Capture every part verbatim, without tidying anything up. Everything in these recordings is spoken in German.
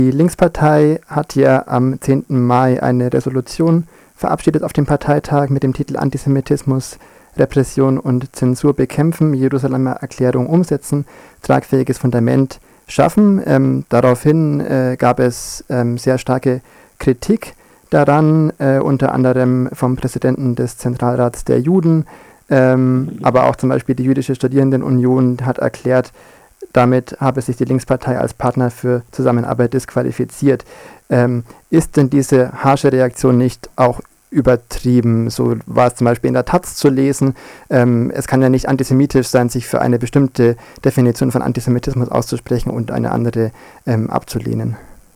Die Linkspartei hat ja am zehnten Mai eine Resolution verabschiedet auf dem Parteitag mit dem Titel Antisemitismus, Repression und Zensur bekämpfen, Jerusalemer Erklärung umsetzen, tragfähiges Fundament schaffen. Ähm, daraufhin äh, gab es ähm, sehr starke Kritik daran, äh, unter anderem vom Präsidenten des Zentralrats der Juden, ähm, aber auch zum Beispiel die Jüdische Studierendenunion hat erklärt, damit habe sich die Linkspartei als Partner für Zusammenarbeit disqualifiziert. Ähm, ist denn diese harsche Reaktion nicht auch übertrieben? So war es zum Beispiel in der Taz zu lesen. Ähm, es kann ja nicht antisemitisch sein, sich für eine bestimmte Definition von Antisemitismus auszusprechen und eine andere ähm, abzulehnen.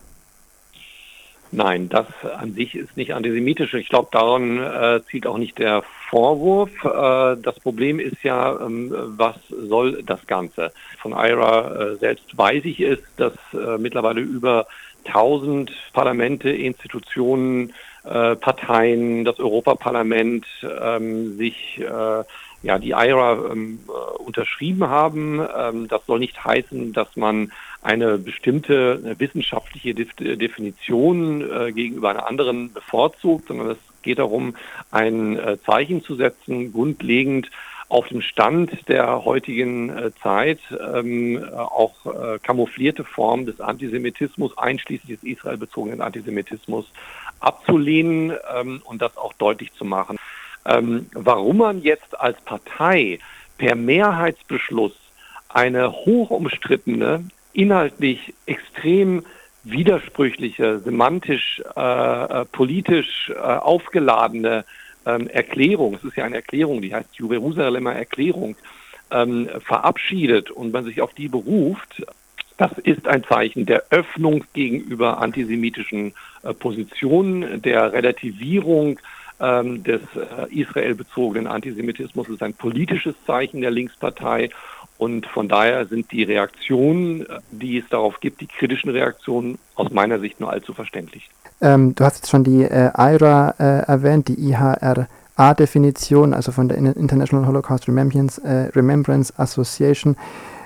Nein, das an sich ist nicht antisemitisch. Ich glaube, daran äh, zielt auch nicht der Vorwurf. Äh, das Problem ist ja, ähm, was soll das Ganze? Von I R A äh, selbst weiß ich es, dass äh, mittlerweile über tausend Parlamente, Institutionen, äh, Parteien, das Europaparlament ähm, sich äh, ja, die I R A ähm, äh, unterschrieben haben. Ähm, das soll nicht heißen, dass man eine bestimmte eine wissenschaftliche Def- Definition äh, gegenüber einer anderen bevorzugt, sondern es geht darum, ein äh, Zeichen zu setzen, grundlegend auf dem Stand der heutigen äh, Zeit, ähm, auch äh, kamouflierte Formen des Antisemitismus, einschließlich des israelbezogenen Antisemitismus, abzulehnen ähm, und das auch deutlich zu machen. Ähm, warum man jetzt als Partei per Mehrheitsbeschluss eine hochumstrittene, inhaltlich extrem widersprüchliche, semantisch, äh, politisch äh, aufgeladene ähm, Erklärung, es ist ja eine Erklärung, die heißt Jerusalemer Erklärung, ähm, verabschiedet und man sich auf die beruft, das ist ein Zeichen der Öffnung gegenüber antisemitischen äh, Positionen, der Relativierung ähm, des äh, israelbezogenen Antisemitismus. Es ist ein politisches Zeichen der Linkspartei. Und von daher sind die Reaktionen, die es darauf gibt, die kritischen Reaktionen aus meiner Sicht nur allzu verständlich. Ähm, du hast jetzt schon die äh, I R A äh, erwähnt, die I H R A-Definition, also von der International Holocaust Remembrance, äh, Remembrance Association.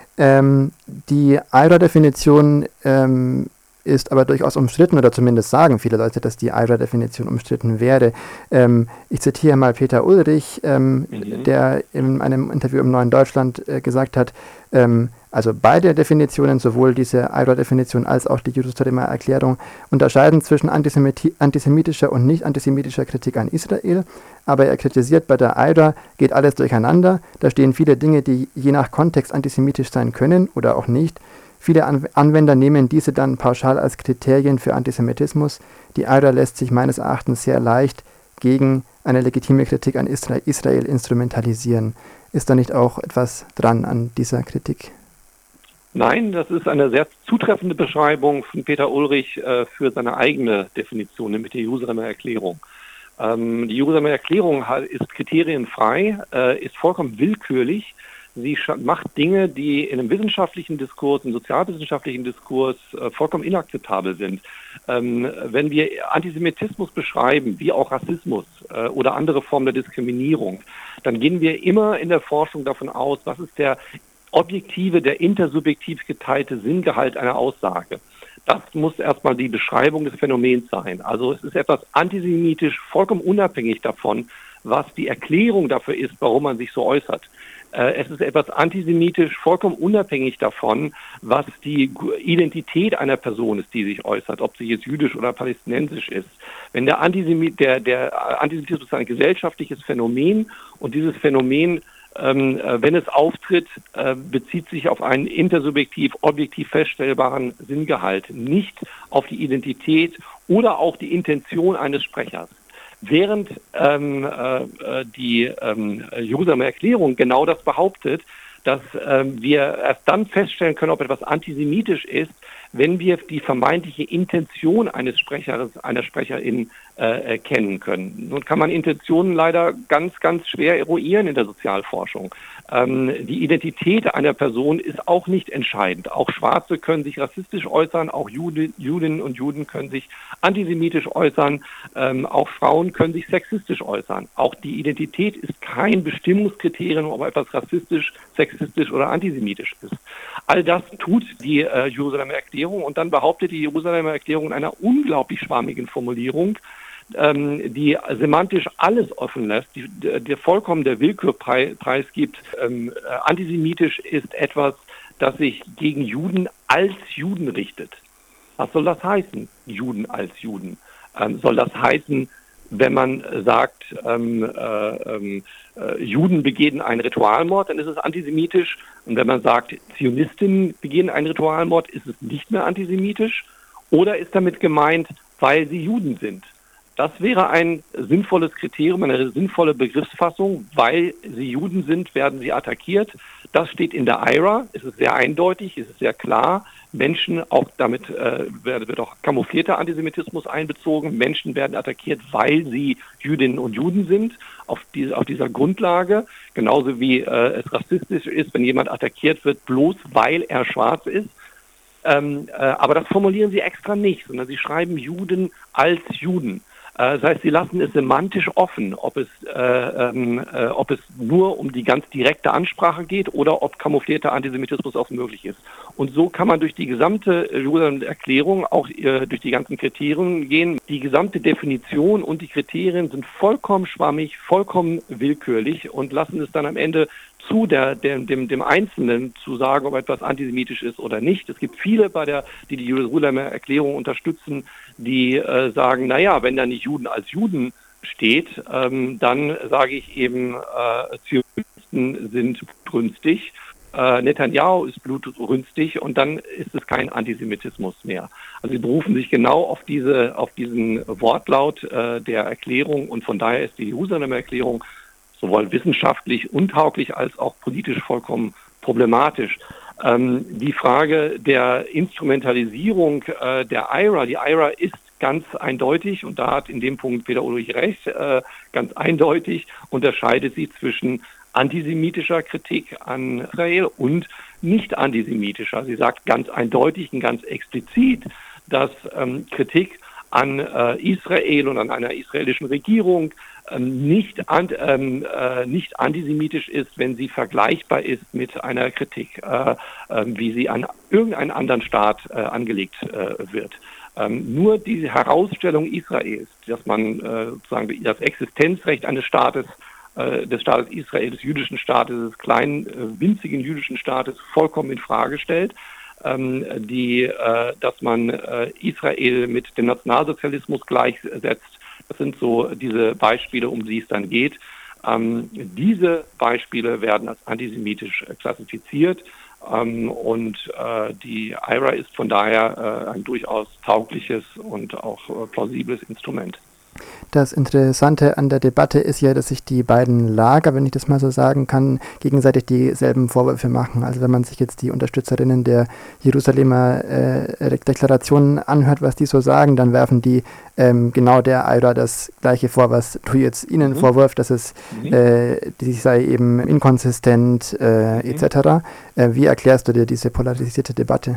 Ähm, die I R A-Definition ähm, ist aber durchaus umstritten, oder zumindest sagen viele Leute, dass die I R A-Definition umstritten wäre. Ähm, ich zitiere mal Peter Ulrich, ähm, mhm. der in einem Interview im Neuen Deutschland äh, gesagt hat, ähm, also beide Definitionen, sowohl diese I R A-Definition als auch die Jerusalemer Erklärung, unterscheiden zwischen antisemiti- antisemitischer und nicht antisemitischer Kritik an Israel, aber er kritisiert, bei der I R A geht alles durcheinander, da stehen viele Dinge, die je nach Kontext antisemitisch sein können oder auch nicht. Viele Anwender nehmen diese dann pauschal als Kriterien für Antisemitismus. Die I R A lässt sich meines Erachtens sehr leicht gegen eine legitime Kritik an Israel instrumentalisieren. Ist da nicht auch etwas dran an dieser Kritik? Nein, das ist eine sehr zutreffende Beschreibung von Peter Ulrich äh, für seine eigene Definition, nämlich die Jerusalemer Erklärung. Ähm, die Jerusalemer Erklärung ist kriterienfrei, äh, ist vollkommen willkürlich. Sie macht Dinge, die in einem wissenschaftlichen Diskurs, im sozialwissenschaftlichen Diskurs äh, vollkommen inakzeptabel sind. Ähm, wenn wir Antisemitismus beschreiben, wie auch Rassismus äh, oder andere Formen der Diskriminierung, dann gehen wir immer in der Forschung davon aus, was ist der objektive, der intersubjektiv geteilte Sinngehalt einer Aussage. Das muss erstmal die Beschreibung des Phänomens sein. Also es ist etwas antisemitisch, vollkommen unabhängig davon, was die Erklärung dafür ist, warum man sich so äußert. Es ist etwas antisemitisch, vollkommen unabhängig davon, was die Identität einer Person ist, die sich äußert, ob sie jetzt jüdisch oder palästinensisch ist. Wenn der, Antisemit, der, der Antisemitismus ist ein gesellschaftliches Phänomen und dieses Phänomen, ähm, wenn es auftritt, äh, bezieht sich auf einen intersubjektiv, objektiv feststellbaren Sinngehalt, nicht auf die Identität oder auch die Intention eines Sprechers. Während ähm, äh, die ähm, Jerusalemer Erklärung genau das behauptet, dass ähm, wir erst dann feststellen können, ob etwas antisemitisch ist, wenn wir die vermeintliche Intention eines Sprechers, einer Sprecherin äh, kennen können. Nun kann man Intentionen leider ganz, ganz schwer eruieren in der Sozialforschung. Ähm, die Identität einer Person ist auch nicht entscheidend. Auch Schwarze können sich rassistisch äußern, auch Jude, Judinnen und Juden können sich antisemitisch äußern, ähm, auch Frauen können sich sexistisch äußern. Auch die Identität ist kein Bestimmungskriterium, ob etwas rassistisch, sexistisch oder antisemitisch ist. All das tut die äh, Jerusalemer Erklärung Erklärung und dann behauptet die Jerusalemer Erklärung in einer unglaublich schwammigen Formulierung, ähm, die semantisch alles offen lässt, die, die vollkommen der Willkür preisgibt. Ähm, antisemitisch ist etwas, das sich gegen Juden als Juden richtet. Was soll das heißen, Juden als Juden? Ähm, soll das heißen, wenn man sagt, ähm, äh, äh, Juden begehen einen Ritualmord, dann ist es antisemitisch. Und wenn man sagt, Zionistinnen begehen einen Ritualmord, ist es nicht mehr antisemitisch? Oder ist damit gemeint, weil sie Juden sind? Das wäre ein sinnvolles Kriterium, eine sinnvolle Begriffsfassung. Weil sie Juden sind, werden sie attackiert. Das steht in der I R A. Es ist sehr eindeutig, es ist sehr klar. Menschen, auch damit äh, wird auch kamouflierter Antisemitismus einbezogen. Menschen werden attackiert, weil sie Jüdinnen und Juden sind, auf, die, auf dieser Grundlage. Genauso wie äh, es rassistisch ist, wenn jemand attackiert wird, bloß weil er schwarz ist. Ähm, äh, aber das formulieren sie extra nicht, sondern sie schreiben Juden als Juden. Das heißt, sie lassen es semantisch offen, ob es, äh, äh, ob es nur um die ganz direkte Ansprache geht oder ob kamouflierter Antisemitismus auch möglich ist. Und so kann man durch die gesamte Jerusalem-Erklärung, auch äh, durch die ganzen Kriterien gehen. Die gesamte Definition und die Kriterien sind vollkommen schwammig, vollkommen willkürlich und lassen es dann am Ende zu der, dem, dem, dem Einzelnen zu sagen, ob etwas antisemitisch ist oder nicht. Es gibt viele, bei der, die die Jerusalemer Erklärung unterstützen, die äh, sagen, naja, wenn da nicht Juden als Juden steht, ähm, dann sage ich eben, äh, Zionisten sind blutrünstig, äh, Netanyahu ist blutrünstig und dann ist es kein Antisemitismus mehr. Also sie berufen sich genau auf diese, auf diesen Wortlaut äh, der Erklärung und von daher ist die Jerusalemer Erklärung sowohl wissenschaftlich untauglich als auch politisch vollkommen problematisch. Ähm, die Frage der Instrumentalisierung äh, der I R A, die I R A ist ganz eindeutig, und da hat in dem Punkt Peter Ulrich recht, äh, ganz eindeutig unterscheidet sie zwischen antisemitischer Kritik an Israel und nicht antisemitischer. Sie sagt ganz eindeutig und ganz explizit, dass ähm, Kritik an äh, Israel und an einer israelischen Regierung ähm, nicht, an, ähm, äh, nicht antisemitisch ist, wenn sie vergleichbar ist mit einer Kritik, äh, äh, wie sie an irgendeinen anderen Staat äh, angelegt äh, wird. Ähm, nur diese Herausstellung Israels, dass man äh, sozusagen das Existenzrecht eines Staates, äh, des Staates Israel, des jüdischen Staates, des kleinen, äh, winzigen jüdischen Staates vollkommen in Frage stellt, ähm, die, äh, dass man äh, Israel mit dem Nationalsozialismus gleichsetzt. Das sind so diese Beispiele, um die es dann geht. Ähm, diese Beispiele werden als antisemitisch äh, klassifiziert. Ähm, und äh, die I R A ist von daher äh, ein durchaus taugliches und auch äh, plausibles Instrument. Das Interessante an der Debatte ist ja, dass sich die beiden Lager, wenn ich das mal so sagen kann, gegenseitig dieselben Vorwürfe machen. Also wenn man sich jetzt die Unterstützerinnen der Jerusalemer äh, Deklaration anhört, was die so sagen, dann werfen die ähm, genau der I R A das Gleiche vor, was du jetzt ihnen mhm. vorwirfst, dass es mhm. äh, die sei eben inkonsistent äh, mhm. et cetera. Äh, wie erklärst du dir diese polarisierte Debatte?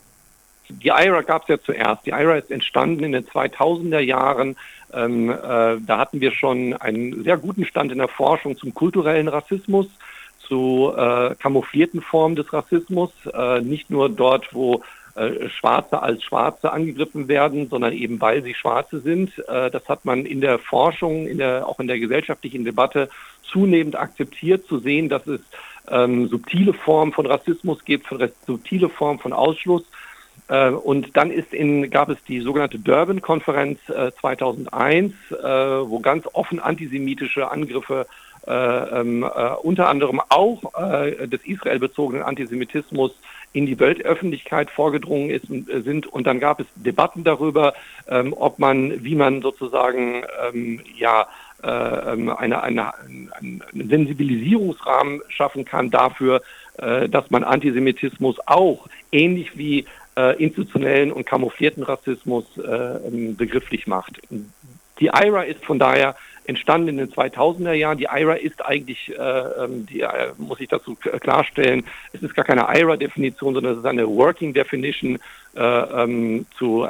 Die I R A gab es ja zuerst. Die I R A ist entstanden in den zweitausender Jahren. Ähm, äh, da hatten wir schon einen sehr guten Stand in der Forschung zum kulturellen Rassismus, zu äh, kamouflierten Formen des Rassismus. Äh, nicht nur dort, wo äh, Schwarze als Schwarze angegriffen werden, sondern eben weil sie Schwarze sind. Äh, das hat man in der Forschung, in der, auch in der gesellschaftlichen Debatte zunehmend akzeptiert, zu sehen, dass es ähm, subtile Formen von Rassismus gibt, von subtile Formen von Ausschluss. Und dann ist in, gab es die sogenannte Durban-Konferenz äh, zweitausendeins, äh, wo ganz offen antisemitische Angriffe, äh, äh, unter anderem auch äh, des israelbezogenen Antisemitismus in die Weltöffentlichkeit vorgedrungen ist, äh, sind. Und dann gab es Debatten darüber, ähm, ob man, wie man sozusagen, ähm, ja, äh, eine, eine, einen Sensibilisierungsrahmen schaffen kann dafür, äh, dass man Antisemitismus auch ähnlich wie Äh, institutionellen und kamouflierten Rassismus äh, begrifflich macht. Die I R A ist von daher entstanden in den zweitausender Jahren. Die I R A ist eigentlich, äh, die, äh, muss ich dazu klarstellen, es ist gar keine I R A-Definition, sondern es ist eine Working Definition äh, ähm, zu äh,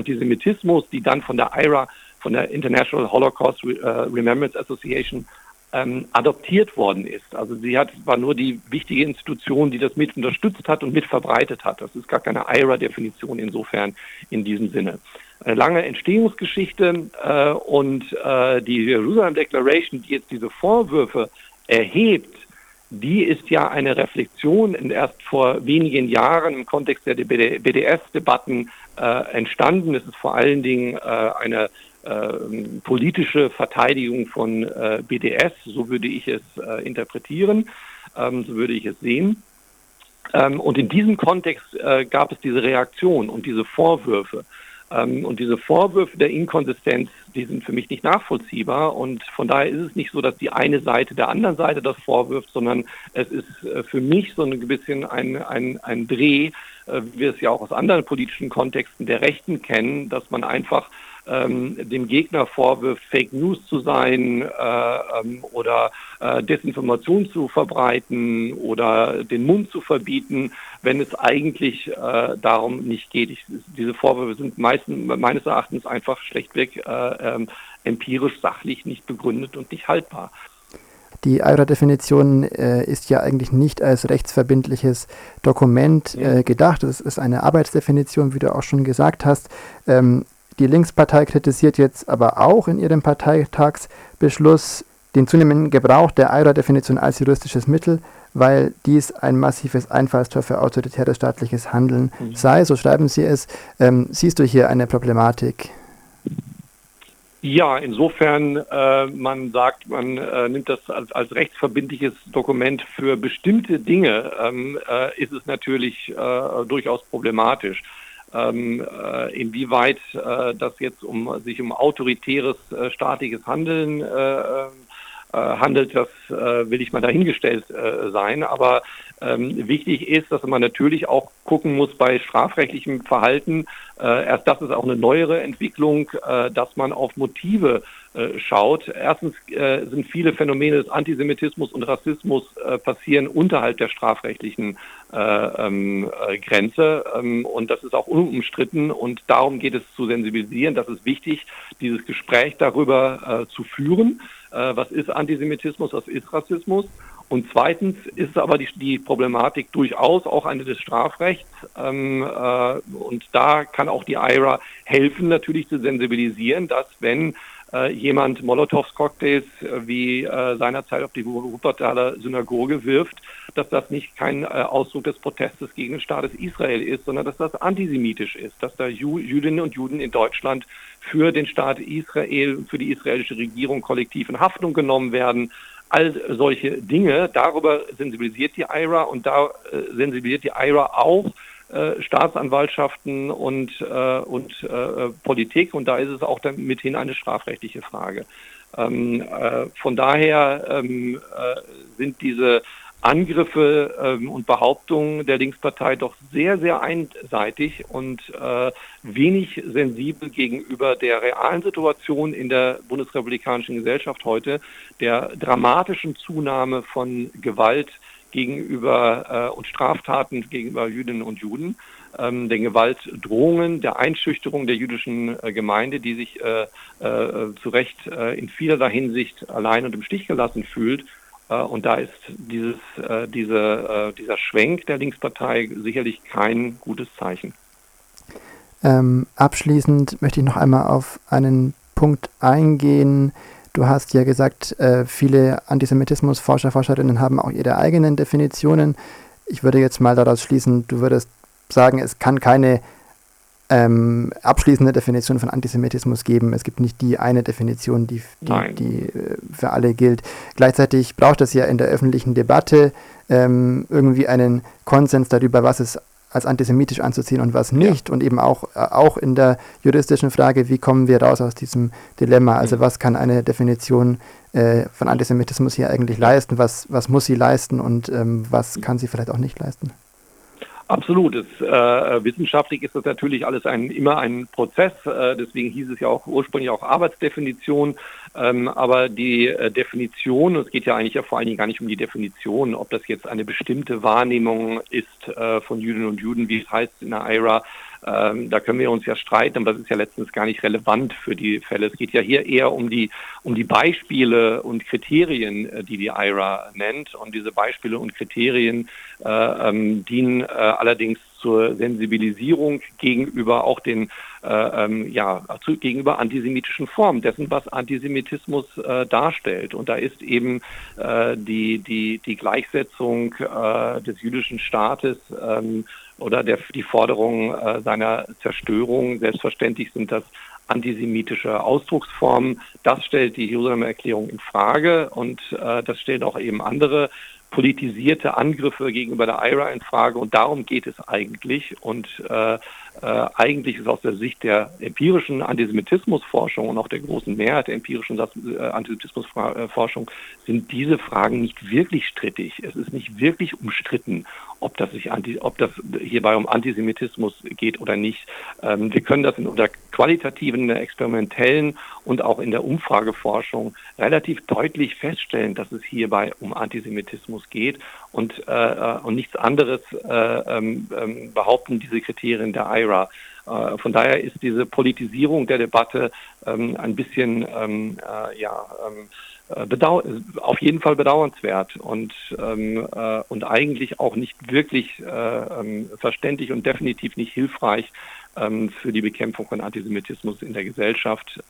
Antisemitismus, die dann von der I R A, von der International Holocaust Re- äh, Remembrance Association ähm, adoptiert worden ist. Also sie hat, war nur die wichtige Institution, die das mit unterstützt hat und mit verbreitet hat. Das ist gar keine I R A-Definition insofern in diesem Sinne. Eine lange Entstehungsgeschichte äh, und äh, die Jerusalem Declaration, die jetzt diese Vorwürfe erhebt, die ist ja eine Reflexion in erst vor wenigen Jahren im Kontext der B D S-Debatten äh, entstanden. Es ist vor allen Dingen äh, eine äh, politische Verteidigung von äh, B D S, so würde ich es äh, interpretieren, ähm, so würde ich es sehen. Ähm, und in diesem Kontext äh, gab es diese Reaktion und diese Vorwürfe. Ähm, und diese Vorwürfe der Inkonsistenz, die sind für mich nicht nachvollziehbar. Und von daher ist es nicht so, dass die eine Seite der anderen Seite das vorwirft, sondern es ist äh, für mich so ein bisschen ein, ein, ein Dreh, äh, wie wir es ja auch aus anderen politischen Kontexten der Rechten kennen, dass man einfach ähm, dem Gegner vorwirft, Fake News zu sein äh, ähm, oder äh, Desinformation zu verbreiten oder den Mund zu verbieten, wenn es eigentlich äh, darum nicht geht. Ich, diese Vorwürfe sind meisten, meines Erachtens einfach schlechtweg äh, ähm, empirisch, sachlich nicht begründet und nicht haltbar. Die I R A-Definition äh, ist ja eigentlich nicht als rechtsverbindliches Dokument äh, gedacht. Es ist eine Arbeitsdefinition, wie du auch schon gesagt hast. Ähm, die Linkspartei kritisiert jetzt aber auch in ihrem Parteitagsbeschluss den zunehmenden Gebrauch der I R A-Definition als juristisches Mittel, weil dies ein massives Einfallstor für autoritäres staatliches Handeln mhm. sei. So schreiben sie es. Ähm, siehst du hier eine Problematik? Ja, insofern äh, man sagt, man äh, nimmt das als, als rechtsverbindliches Dokument für bestimmte Dinge, ähm, äh, ist es natürlich äh, durchaus problematisch. Ähm, äh, inwieweit äh, das jetzt um sich um autoritäres äh, staatliches Handeln äh, äh, handelt, das äh, will ich mal dahingestellt äh, sein. Aber ähm, wichtig ist, dass man natürlich auch gucken muss bei strafrechtlichem Verhalten. Äh, erst das ist auch eine neuere Entwicklung, äh, dass man auf Motive äh, schaut. Erstens äh, sind viele Phänomene des Antisemitismus und Rassismus äh, passieren unterhalb der strafrechtlichen äh, ähm, äh, Grenze. Ähm, und das ist auch unumstritten. Und darum geht es zu sensibilisieren. Das ist wichtig, dieses Gespräch darüber äh, zu führen. Äh, was ist Antisemitismus, was ist Rassismus? Und zweitens ist aber die, die Problematik durchaus auch eine des Strafrechts. Ähm, äh, und da kann auch die I R A helfen, natürlich zu sensibilisieren, dass wenn äh, jemand Molotows-Cocktails äh, wie äh, seinerzeit auf die Wuppertaler Synagoge wirft, dass das nicht kein äh, Ausdruck des Protestes gegen den Staat Israel ist, sondern dass das antisemitisch ist, dass da Ju- Jüdinnen und Juden in Deutschland für den Staat Israel, für die israelische Regierung kollektiv in Haftung genommen werden. All solche Dinge, darüber sensibilisiert die I R A und da äh, sensibilisiert die I R A auch äh, Staatsanwaltschaften und, äh, und äh, Politik und da ist es auch dann mithin eine strafrechtliche Frage. Ähm, äh, von daher ähm, äh, sind diese Angriffe ähm, und Behauptungen der Linkspartei doch sehr, sehr einseitig und äh, wenig sensibel gegenüber der realen Situation in der bundesrepublikanischen Gesellschaft heute, der dramatischen Zunahme von Gewalt gegenüber äh, und Straftaten gegenüber Jüdinnen und Juden, ähm, den Gewaltdrohungen, der Einschüchterung der jüdischen äh, Gemeinde, die sich äh, äh, zu Recht äh, in vielerlei Hinsicht allein und im Stich gelassen fühlt. Und da ist dieses, äh, diese, äh, dieser Schwenk der Linkspartei sicherlich kein gutes Zeichen. Ähm, abschließend möchte ich noch einmal auf einen Punkt eingehen. Du hast ja gesagt, äh, viele Antisemitismusforscher, Forscherinnen haben auch ihre eigenen Definitionen. Ich würde jetzt mal daraus schließen, du würdest sagen, es kann keine Ähm, abschließende Definition von Antisemitismus geben. Es gibt nicht die eine Definition, die, die, die äh, für alle gilt. Gleichzeitig braucht es ja in der öffentlichen Debatte ähm, irgendwie einen Konsens darüber, was es als antisemitisch anzuziehen und was nicht. Ja. Und eben auch, äh, auch in der juristischen Frage, wie kommen wir raus aus diesem Dilemma? Also was kann eine Definition äh, von Antisemitismus hier eigentlich leisten? Was, was muss sie leisten und ähm, was kann sie vielleicht auch nicht leisten? Absolut. Es, äh, wissenschaftlich ist das natürlich alles ein, immer ein Prozess. Äh, deswegen hieß es ja auch ursprünglich auch Arbeitsdefinition. Ähm, aber die äh, Definition, es geht ja eigentlich ja vor allen Dingen gar nicht um die Definition, ob das jetzt eine bestimmte Wahrnehmung ist äh, von Jüdinnen und Juden, wie es heißt in der I R A, Ähm, da können wir uns ja streiten, aber das ist ja letztens gar nicht relevant für die Fälle. Es geht ja hier eher um die, um die Beispiele und Kriterien, äh, die die I R A nennt. Und diese Beispiele und Kriterien äh, ähm, dienen äh, allerdings zur Sensibilisierung gegenüber auch den äh, ähm, ja zu, gegenüber antisemitischen Formen dessen, was Antisemitismus äh, darstellt. Und da ist eben äh, die die die Gleichsetzung äh, des jüdischen Staates ähm, oder der die Forderung äh, seiner Zerstörung. Selbstverständlich sind das antisemitische Ausdrucksformen. Das stellt die Jerusalemer Erklärung in Frage und äh, das stellt auch eben andere politisierte Angriffe gegenüber der I R A in Frage und darum geht es eigentlich und äh, äh, eigentlich ist aus der Sicht der empirischen Antisemitismusforschung und auch der großen Mehrheit der empirischen äh, Antisemitismusforschung sind diese Fragen nicht wirklich strittig. Es ist nicht wirklich umstritten, ob das sich anti, ob das hierbei um Antisemitismus geht oder nicht. Ähm, wir können das in unserer qualitativen, in der experimentellen und auch in der Umfrageforschung relativ deutlich feststellen, dass es hierbei um Antisemitismus geht und, äh, und nichts anderes äh, ähm, behaupten diese Kriterien der I R A. Äh, von daher ist diese Politisierung der Debatte ähm, ein bisschen ähm, äh, ja, ähm, bedau- auf jeden Fall bedauernswert und, ähm, äh, und eigentlich auch nicht wirklich äh, ähm, verständlich und definitiv nicht hilfreich ähm, für die Bekämpfung von Antisemitismus in der Gesellschaft.